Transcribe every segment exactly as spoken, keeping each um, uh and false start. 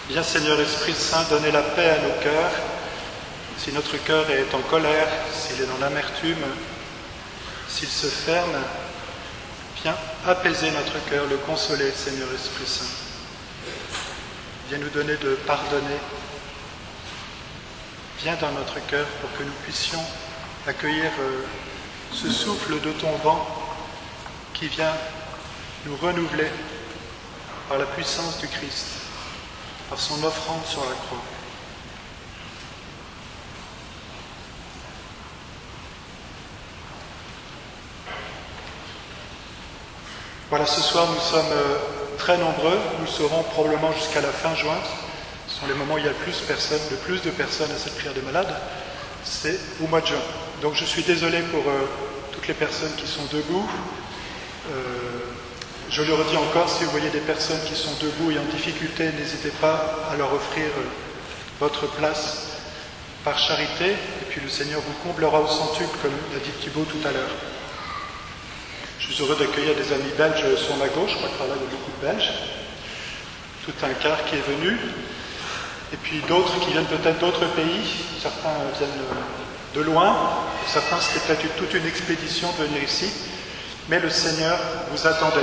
Viens Seigneur Esprit Saint, donner la paix à nos cœurs. Si notre cœur est en colère, s'il est dans l'amertume, s'il se ferme, viens apaiser notre cœur, le consoler, Seigneur Esprit Saint. Viens nous donner de pardonner. Viens dans notre cœur pour que nous puissions accueillir ce souffle de ton vent qui vient nous renouveler par la puissance du Christ, par son offrande sur la croix. Voilà, ce soir nous sommes très nombreux, nous serons probablement jusqu'à la fin juin. Ce sont les moments où il y a le plus, personne, le plus de personnes à cette prière des malades, c'est au mois de juin. Donc je suis désolé pour euh, toutes les personnes qui sont debout. Euh, je le redis encore, si vous voyez des personnes qui sont debout et en difficulté, n'hésitez pas à leur offrir euh, votre place par charité, et puis le Seigneur vous comblera au centuple, comme l'a dit Thibaut tout à l'heure. Je suis heureux d'accueillir des amis belges sur ma gauche, je crois que par là il y a beaucoup de Belges, tout un quart qui est venu, et puis d'autres qui viennent peut-être d'autres pays, certains viennent de loin, pour certains c'était peut-être toute une expédition de venir ici, mais le Seigneur vous attendait.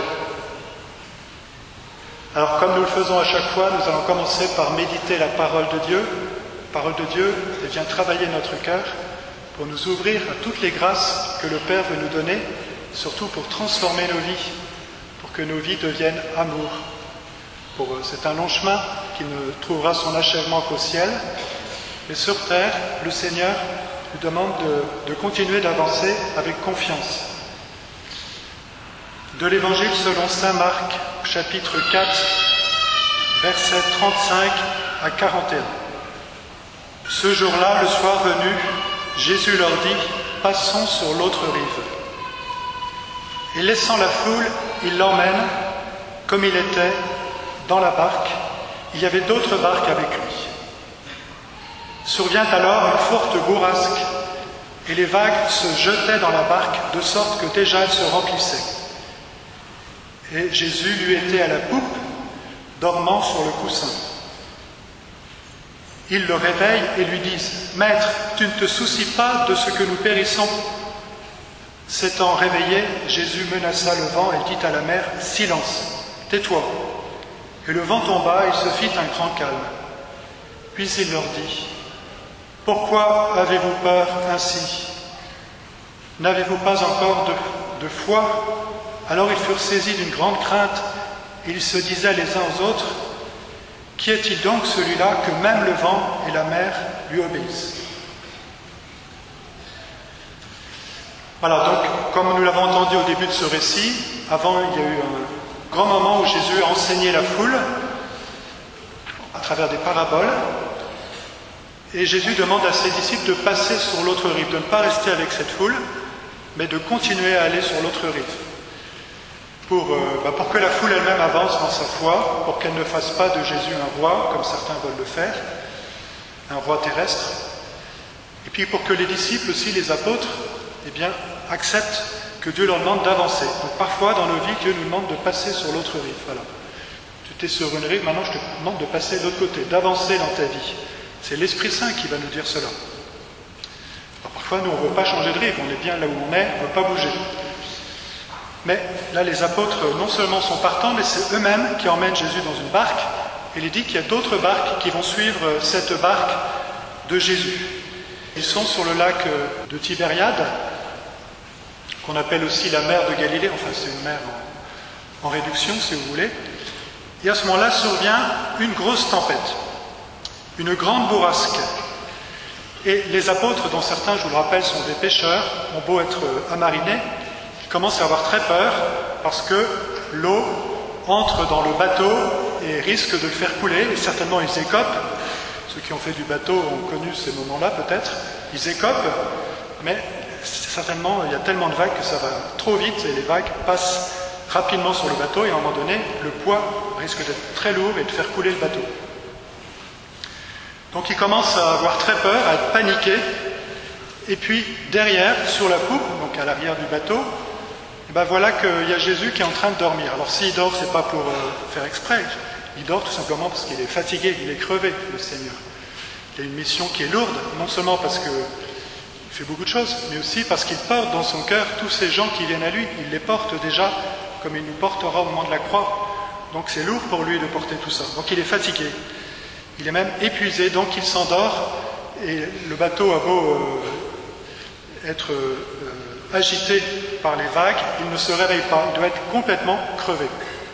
Alors comme nous le faisons à chaque fois, nous allons commencer par méditer la parole de Dieu. La parole de Dieu, elle vient travailler notre cœur pour nous ouvrir à toutes les grâces que le Père veut nous donner, surtout pour transformer nos vies, pour que nos vies deviennent amour. Pour, c'est un long chemin qui ne trouvera son achèvement qu'au ciel, mais sur terre, le Seigneur nous demande de, de continuer d'avancer avec confiance. De l'Évangile selon saint Marc, chapitre quatre, versets trente-cinq à quarante et un. Ce jour-là, le soir venu, Jésus leur dit « Passons sur l'autre rive ». Et laissant la foule, il l'emmène, comme il était, dans la barque. Il y avait d'autres barques avec lui. Survient alors une forte bourrasque, et les vagues se jetaient dans la barque, de sorte que déjà elle se remplissait. Et Jésus lui était à la poupe, dormant sur le coussin. Ils le réveillent et lui disent « Maître, tu ne te soucies pas de ce que nous périssons ?» S'étant réveillé, Jésus menaça le vent et dit à la mer « Silence, tais-toi !» Et le vent tomba et il se fit un grand calme. Puis il leur dit « Pourquoi avez-vous peur ainsi? N'avez-vous pas encore de, de foi ?» Alors ils furent saisis d'une grande crainte et ils se disaient les uns aux autres « Qui est-il donc celui-là que même le vent et la mer lui obéissent ?» Voilà, donc, comme nous l'avons entendu au début de ce récit, avant il y a eu un grand moment où Jésus a enseigné la foule à travers des paraboles, et Jésus demande à ses disciples de passer sur l'autre rive, de ne pas rester avec cette foule, mais de continuer à aller sur l'autre rive, pour, euh, bah pour que la foule elle-même avance dans sa foi, pour qu'elle ne fasse pas de Jésus un roi, comme certains veulent le faire, un roi terrestre, et puis pour que les disciples aussi, les apôtres, eh bien, accepte que Dieu leur demande d'avancer. Donc parfois, dans nos vies, Dieu nous demande de passer sur l'autre rive. Voilà. Tu étais sur une rive, maintenant je te demande de passer de l'autre côté, d'avancer dans ta vie. C'est l'Esprit Saint qui va nous dire cela. Alors parfois, nous, on ne veut pas changer de rive, on est bien là où on est, on ne veut pas bouger. Mais là, les apôtres, non seulement sont partants, mais c'est eux-mêmes qui emmènent Jésus dans une barque. Et il dit qu'il y a d'autres barques qui vont suivre cette barque de Jésus. Ils sont sur le lac de Tibériade, qu'on appelle aussi la mer de Galilée, enfin c'est une mer en, en réduction si vous voulez, et à ce moment-là survient une grosse tempête, une grande bourrasque. Et les apôtres, dont certains, je vous le rappelle, sont des pêcheurs, ont beau être amarinés, ils commencent à avoir très peur parce que l'eau entre dans le bateau et risque de le faire couler, et certainement ils écopent. Ceux qui ont fait du bateau ont connu ces moments-là peut-être, ils écopent, mais certainement, il y a tellement de vagues que ça va trop vite et les vagues passent rapidement sur le bateau et à un moment donné, le poids risque d'être très lourd et de faire couler le bateau. Donc ils commencent à avoir très peur, à être paniqués. Et puis derrière, sur la poupe, donc à l'arrière du bateau, et ben voilà qu'il y a Jésus qui est en train de dormir. Alors s'il dort, c'est pas pour euh, faire exprès. Il dort tout simplement parce qu'il est fatigué, il est crevé, le Seigneur. Il a une mission qui est lourde, non seulement parce qu'il fait beaucoup de choses, mais aussi parce qu'il porte dans son cœur tous ces gens qui viennent à lui. Il les porte déjà comme il nous portera au moment de la croix. Donc c'est lourd pour lui de porter tout ça. Donc il est fatigué, il est même épuisé, donc il s'endort, et le bateau a beau euh, être euh, agité par les vagues, il ne se réveille pas, il doit être complètement crevé.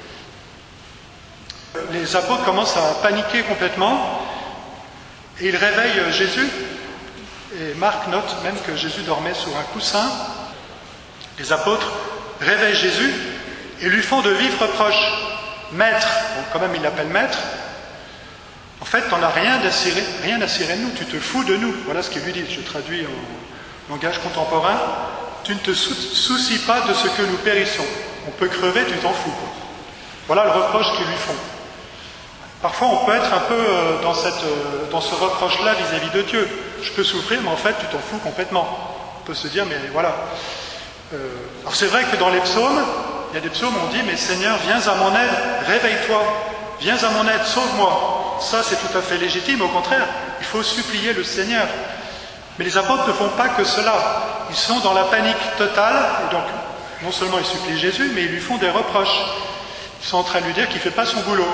Les apôtres commencent à paniquer complètement, et ils réveillent Jésus, et Marc note même que Jésus dormait sur un coussin. Les apôtres réveillent Jésus et lui font de vifs reproches. Maître, bon, quand même il l'appelle maître, en fait t'en as rien à cirer, rien à cirer de nous, tu te fous de nous. Voilà ce qu'il lui dit, je traduis en langage contemporain. Tu ne te soucies pas de ce que nous périssons. On peut crever, tu t'en fous, quoi. Voilà le reproche qu'ils lui font. Parfois on peut être un peu dans, cette, dans ce reproche-là vis-à-vis de Dieu. Je peux souffrir, mais en fait tu t'en fous complètement. On peut se dire, mais voilà. Euh, alors c'est vrai que dans les psaumes, il y a des psaumes où on dit, mais Seigneur, viens à mon aide, réveille-toi, viens à mon aide, sauve-moi. Ça, c'est tout à fait légitime, au contraire, il faut supplier le Seigneur. Mais les apôtres ne font pas que cela. Ils sont dans la panique totale, et donc, non seulement ils supplient Jésus, mais ils lui font des reproches. Ils sont en train de lui dire qu'il ne fait pas son boulot.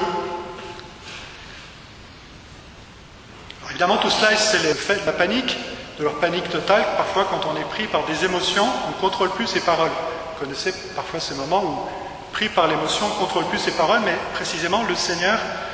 Alors, évidemment, tout cela, c'est l'effet de la panique, de leur panique totale. Parfois, quand on est pris par des émotions, on ne contrôle plus ses paroles. Vous connaissez parfois ces moments où, pris par l'émotion, on ne contrôle plus ses paroles, mais précisément le Seigneur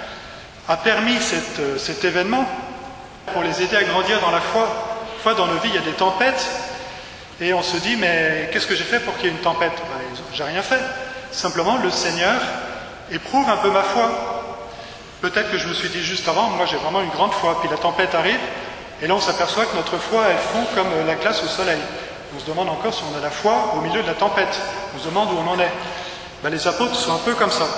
a permis cette, cet événement pour les aider à grandir dans la foi. Parfois dans nos vies, il y a des tempêtes, et on se dit, mais qu'est-ce que j'ai fait pour qu'il y ait une tempête? Ben, j'ai rien fait. Simplement, le Seigneur éprouve un peu ma foi. Peut-être que je me suis dit juste avant, moi j'ai vraiment une grande foi, puis la tempête arrive, et là on s'aperçoit que notre foi, elle fond comme la glace au soleil. On se demande encore si on a la foi au milieu de la tempête. On se demande où on en est. Ben, les apôtres sont un peu comme ça.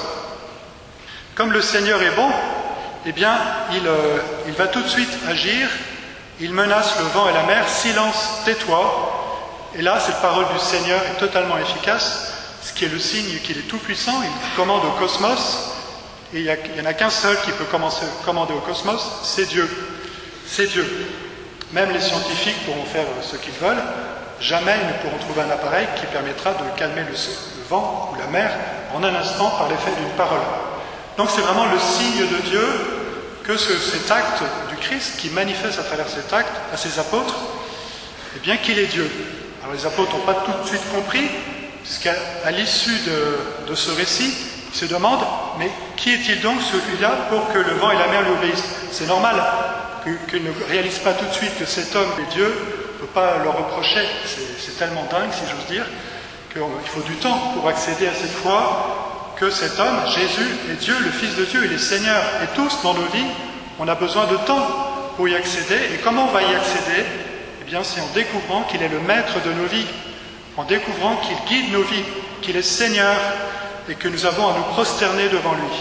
Comme le Seigneur est bon, eh bien, il, euh, il va tout de suite agir. Il menace le vent et la mer. Silence, tais-toi. Et là, cette parole du Seigneur est totalement efficace, ce qui est le signe qu'il est tout-puissant. Il commande au cosmos. Et il n'y en a qu'un seul qui peut commencer, commander au cosmos, c'est Dieu. C'est Dieu. Même les scientifiques pourront faire ce qu'ils veulent. Jamais ils ne pourront trouver un appareil qui permettra de calmer le, le vent ou la mer en un instant par l'effet d'une parole. Donc c'est vraiment le signe de Dieu que ce, cet acte du Christ qui manifeste à travers cet acte à ses apôtres, eh bien qu'il est Dieu. Alors les apôtres n'ont pas tout de suite compris, puisqu'à à l'issue de, de ce récit, ils se demandent, mais qui est-il donc celui-là pour que le vent et la mer lui obéissent? C'est normal qu'ils ne réalisent pas tout de suite que cet homme est Dieu. On ne peut pas leur reprocher, c'est tellement dingue, si j'ose dire, qu'il faut du temps pour accéder à cette foi, que cet homme, Jésus, est Dieu, le Fils de Dieu, il est Seigneur. Et tous, dans nos vies, on a besoin de temps pour y accéder. Et comment on va y accéder? Eh bien, c'est en découvrant qu'il est le maître de nos vies, en découvrant qu'il guide nos vies, qu'il est Seigneur, et que nous avons à nous prosterner devant lui.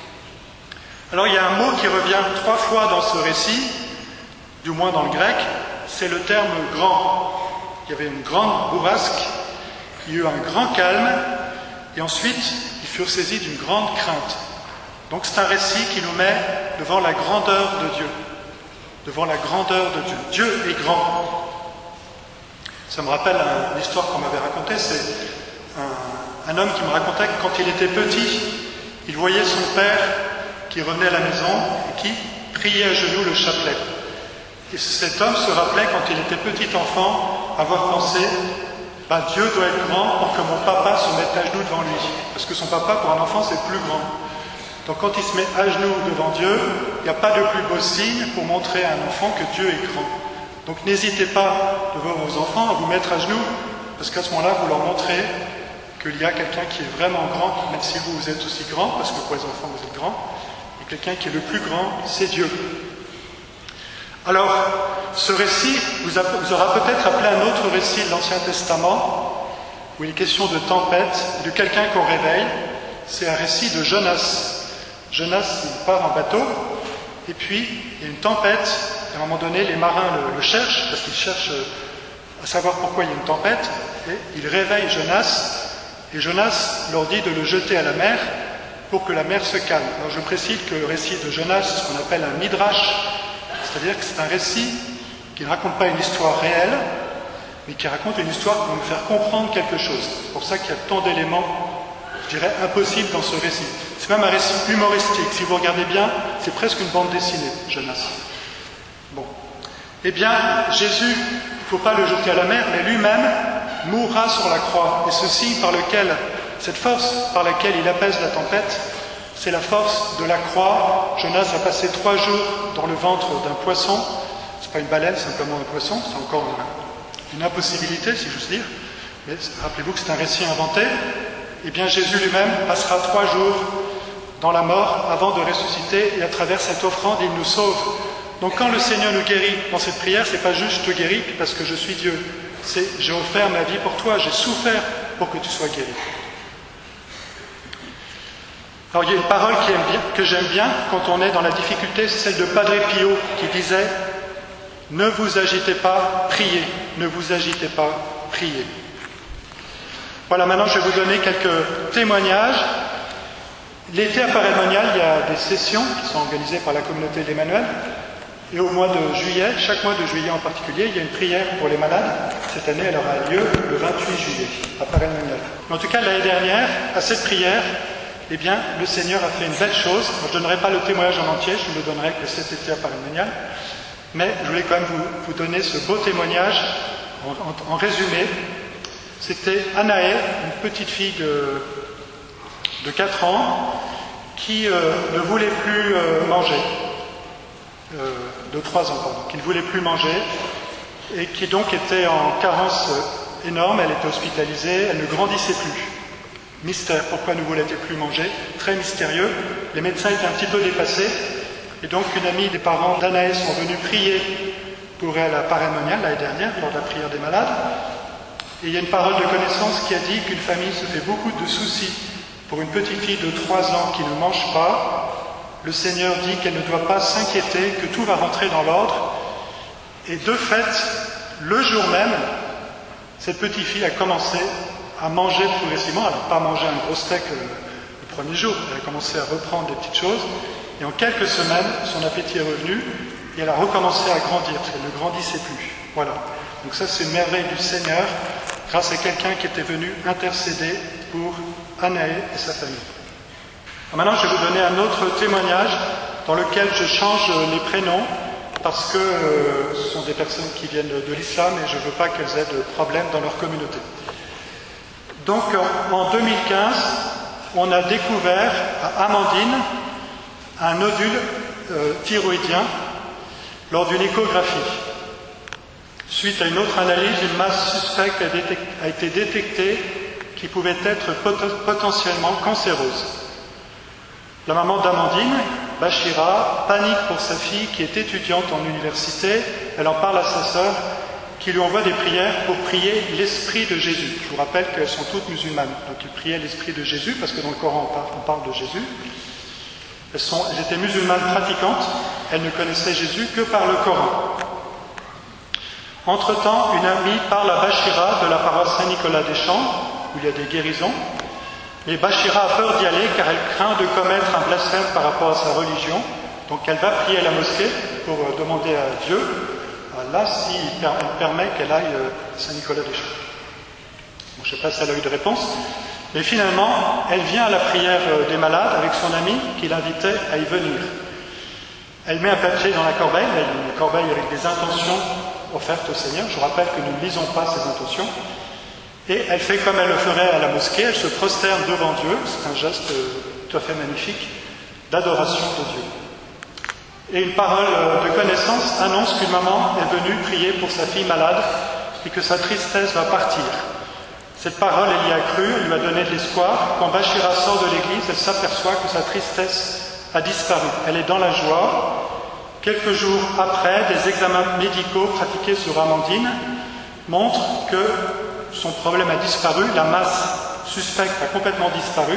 Alors, il y a un mot qui revient trois fois dans ce récit, du moins dans le grec, c'est le terme grand. Il y avait une grande bourrasque, il y a eu un grand calme, et ensuite, ils furent saisis d'une grande crainte. Donc c'est un récit qui nous met devant la grandeur de Dieu. Devant la grandeur de Dieu. Dieu est grand. Ça me rappelle une histoire qu'on m'avait racontée, c'est un, un homme qui me racontait que quand il était petit, il voyait son père qui revenait à la maison et qui priait à genoux le chapelet. Et cet homme se rappelait, quand il était petit enfant, avoir pensé ben, Dieu doit être grand pour que mon papa se mette à genoux devant lui. Parce que son papa, pour un enfant, c'est plus grand. Donc quand il se met à genoux devant Dieu, il n'y a pas de plus beau signe pour montrer à un enfant que Dieu est grand. Donc n'hésitez pas devant vos enfants à vous mettre à genoux, parce qu'à ce moment-là, vous leur montrez qu'il y a quelqu'un qui est vraiment grand, même si vous, vous êtes aussi grand, parce que pour les enfants, vous êtes grand, et quelqu'un qui est le plus grand, c'est Dieu. Alors, ce récit vous, a, vous aura peut-être rappelé un autre récit de l'Ancien Testament, où il est question de tempête, de quelqu'un qu'on réveille. C'est un récit de Jonas. Jonas, il part en bateau, et puis il y a une tempête, et à un moment donné, les marins le, le cherchent, parce qu'ils cherchent à savoir pourquoi il y a une tempête, et ils réveillent Jonas, et Jonas leur dit de le jeter à la mer, pour que la mer se calme. Alors je précise que le récit de Jonas, c'est ce qu'on appelle un midrash, c'est-à-dire que c'est un récit qui ne raconte pas une histoire réelle, mais qui raconte une histoire pour nous faire comprendre quelque chose. C'est pour ça qu'il y a tant d'éléments, je dirais, impossibles dans ce récit. C'est même un récit humoristique. Si vous regardez bien, c'est presque une bande dessinée, Jonas. Bon. Eh bien, Jésus, il ne faut pas le jeter à la mer, mais lui-même mourra sur la croix. Et ce signe par lequel, cette force par laquelle il apaise la tempête, c'est la force de la croix. Jonas va passer trois jours dans le ventre d'un poisson. Ce n'est pas une baleine, simplement un poisson. C'est encore une, une impossibilité, si j'ose dire. Mais rappelez-vous que c'est un récit inventé. Eh bien, Jésus lui-même passera trois jours dans la mort avant de ressusciter. Et à travers cette offrande, il nous sauve. Donc quand le Seigneur nous guérit dans cette prière, ce n'est pas juste je te guéris parce que je suis Dieu. C'est j'ai offert ma vie pour toi, j'ai souffert pour que tu sois guéri. Alors il y a une parole qui aime bien, que j'aime bien quand on est dans la difficulté, c'est celle de Padre Pio qui disait « Ne vous agitez pas, priez, ne vous agitez pas, priez ». Voilà, maintenant je vais vous donner quelques témoignages. L'été à Paray-le-Monial, il y a des sessions qui sont organisées par la communauté d'Emmanuel. Et au mois de juillet, chaque mois de juillet en particulier, il y a une prière pour les malades. Cette année, elle aura lieu le vingt-huit juillet à Paray-le-Monial. En tout cas, l'année dernière, à cette prière, eh bien, le Seigneur a fait une belle chose. Je ne donnerai pas le témoignage en entier, je ne le donnerai que cet été à Paray-le-Monial. Mais je voulais quand même vous, vous donner ce beau témoignage en, en, en résumé. C'était Anaë, une petite fille de, de quatre ans, qui euh, ne voulait plus euh, manger. Euh, de trois ans, pardon, qui ne voulait plus manger et qui donc était en carence énorme. Elle était hospitalisée, elle ne grandissait plus. Mystère, pourquoi ne voulait-elle plus manger? Très mystérieux. Les médecins étaient un petit peu dépassés et donc une amie des parents d'Anaël sont venus prier pour elle à Paray-le-Monial l'année dernière lors de la prière des malades. Et il y a une parole de connaissance qui a dit qu'une famille se fait beaucoup de soucis pour une petite fille de trois ans qui ne mange pas. Le Seigneur dit qu'elle ne doit pas s'inquiéter, que tout va rentrer dans l'ordre. Et de fait, le jour même, cette petite fille a commencé à manger progressivement. Elle n'a pas mangé un gros steak le premier jour, elle a commencé à reprendre des petites choses. Et en quelques semaines, son appétit est revenu et elle a recommencé à grandir, parce qu'elle ne grandissait plus. Voilà. Donc ça, c'est une merveille du Seigneur, grâce à quelqu'un qui était venu intercéder pour Anaë et sa famille. Maintenant, je vais vous donner un autre témoignage dans lequel je change les prénoms parce que euh, ce sont des personnes qui viennent de, de l'islam et je ne veux pas qu'elles aient de problèmes dans leur communauté. Donc, en deux mille quinze, on a découvert à Amandine un nodule euh, thyroïdien lors d'une échographie. Suite à une autre analyse, une masse suspecte a, détect- a été détectée qui pouvait être pot- potentiellement cancéreuse. La maman d'Amandine, Bachira, panique pour sa fille qui est étudiante en université. Elle en parle à sa sœur qui lui envoie des prières pour prier l'Esprit de Jésus. Je vous rappelle qu'elles sont toutes musulmanes. Donc ils priaient l'Esprit de Jésus parce que dans le Coran on parle, on parle de Jésus. Elles, sont, elles étaient musulmanes pratiquantes. Elles ne connaissaient Jésus que par le Coran. Entre-temps, une amie parle à Bachira de la paroisse Saint-Nicolas-des-Champs où il y a des guérisons. Mais Bachira a peur d'y aller car elle craint de commettre un blasphème par rapport à sa religion. Donc elle va prier à la mosquée pour demander à Dieu, là, s'il permet qu'elle aille à Saint-Nicolas-des-Champs. Bon, je ne sais pas si elle a eu de réponse. Mais finalement, elle vient à la prière des malades avec son ami qui l'invitait à y venir. Elle met un papier dans la corbeille, une corbeille avec des intentions offertes au Seigneur. Je vous rappelle que nous ne lisons pas ces intentions. Et elle fait comme elle le ferait à la mosquée, elle se prosterne devant Dieu, c'est un geste tout à fait magnifique d'adoration de Dieu. Et une parole de connaissance annonce qu'une maman est venue prier pour sa fille malade et que sa tristesse va partir. Cette parole, elle y a cru, elle lui a donné de l'espoir. Quand Bachira sort de l'église, elle s'aperçoit que sa tristesse a disparu. Elle est dans la joie. Quelques jours après, des examens médicaux pratiqués sur Amandine montrent que son problème a disparu, la masse suspecte a complètement disparu.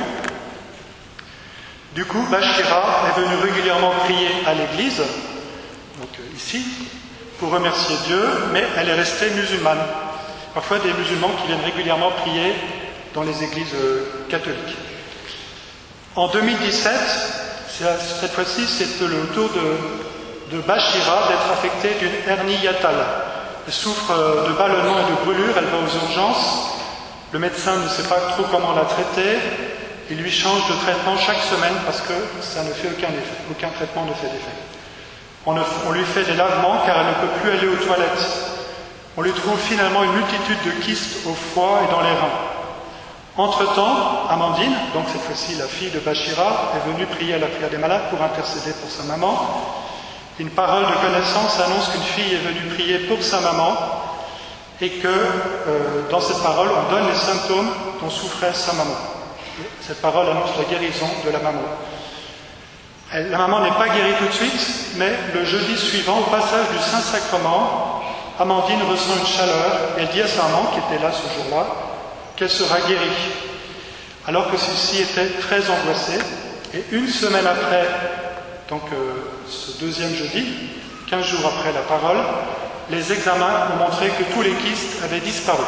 Du coup, Bachira est venue régulièrement prier à l'église, donc ici, pour remercier Dieu, mais elle est restée musulmane. Parfois des musulmans qui viennent régulièrement prier dans les églises catholiques. En deux mille dix-sept, cette fois-ci, c'est le tour de, de Bachira d'être affectée d'une hernie hiatale. Elle souffre de ballonnements et de brûlures, elle va aux urgences. Le médecin ne sait pas trop comment la traiter. Il lui change de traitement chaque semaine parce que ça ne fait aucun effet. Aucun traitement ne fait d'effet. On, ne, on lui fait des lavements car elle ne peut plus aller aux toilettes. On lui trouve finalement une multitude de kystes au foie et dans les reins. Entre-temps, Amandine, donc cette fois-ci la fille de Bachira, est venue prier à la prière des malades pour intercéder pour sa maman. Une parole de connaissance annonce qu'une fille est venue prier pour sa maman et que euh, dans cette parole, on donne les symptômes dont souffrait sa maman. Cette parole annonce la guérison de la maman. Elle, la maman n'est pas guérie tout de suite, mais le jeudi suivant, au passage du Saint-Sacrement, Amandine ressent une chaleur et elle dit à sa maman, qui était là ce jour-là, qu'elle sera guérie. Alors que celle-ci était très angoissée, et une semaine après, donc euh, ce deuxième jeudi, quinze jours après la parole, les examens ont montré que tous les kystes avaient disparu.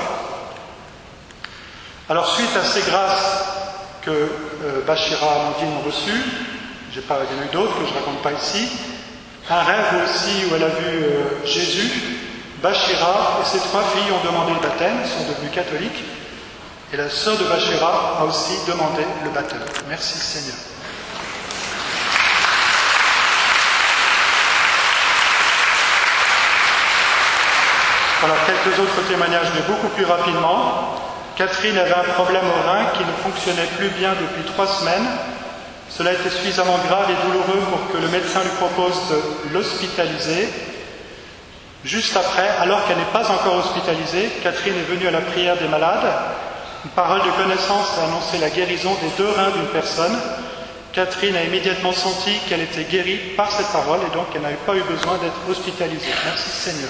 Alors suite à ces grâces que euh, Bachira et Amandine ont reçues, j'ai pas, il y en a eu d'autres que je ne raconte pas ici, un rêve aussi où elle a vu euh, Jésus, Bachira et ses trois filles ont demandé le baptême, sont devenues catholiques, et la sœur de Bachira a aussi demandé le baptême. Merci Seigneur. Alors, quelques autres témoignages, mais beaucoup plus rapidement. Catherine avait un problème au rein qui ne fonctionnait plus bien depuis trois semaines. Cela était suffisamment grave et douloureux pour que le médecin lui propose de l'hospitaliser. Juste après, alors qu'elle n'est pas encore hospitalisée, Catherine est venue à la prière des malades. Une parole de connaissance a annoncé la guérison des deux reins d'une personne. Catherine a immédiatement senti qu'elle était guérie par cette parole et donc elle n'avait pas eu besoin d'être hospitalisée. Merci Seigneur.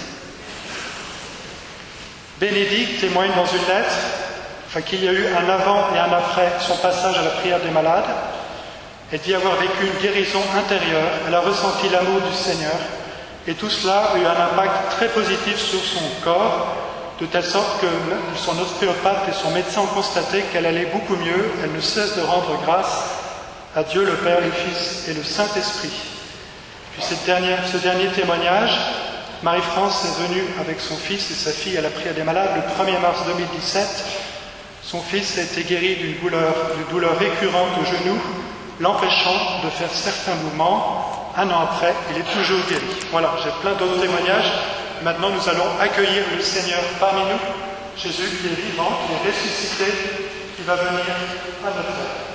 Bénédicte témoigne dans une lettre enfin, qu'il y a eu un avant et un après son passage à la prière des malades. Elle dit avoir vécu une guérison intérieure, elle a ressenti l'amour du Seigneur et tout cela a eu un impact très positif sur son corps, de telle sorte que son ostéopathe et son médecin ont constaté qu'elle allait beaucoup mieux. Elle ne cesse de rendre grâce à Dieu le Père, le Fils et le Saint-Esprit. Puis cette dernière, ce dernier témoignage, Marie-France est venue avec son fils et sa fille à la prière des malades le premier mars deux mille dix-sept. Son fils a été guéri d'une douleur, d'une douleur récurrente au genou, l'empêchant de faire certains mouvements. Un an après, il est toujours guéri. Voilà, j'ai plein d'autres témoignages. Maintenant, nous allons accueillir le Seigneur parmi nous, Jésus qui est vivant, qui est ressuscité, qui va venir à notre aide.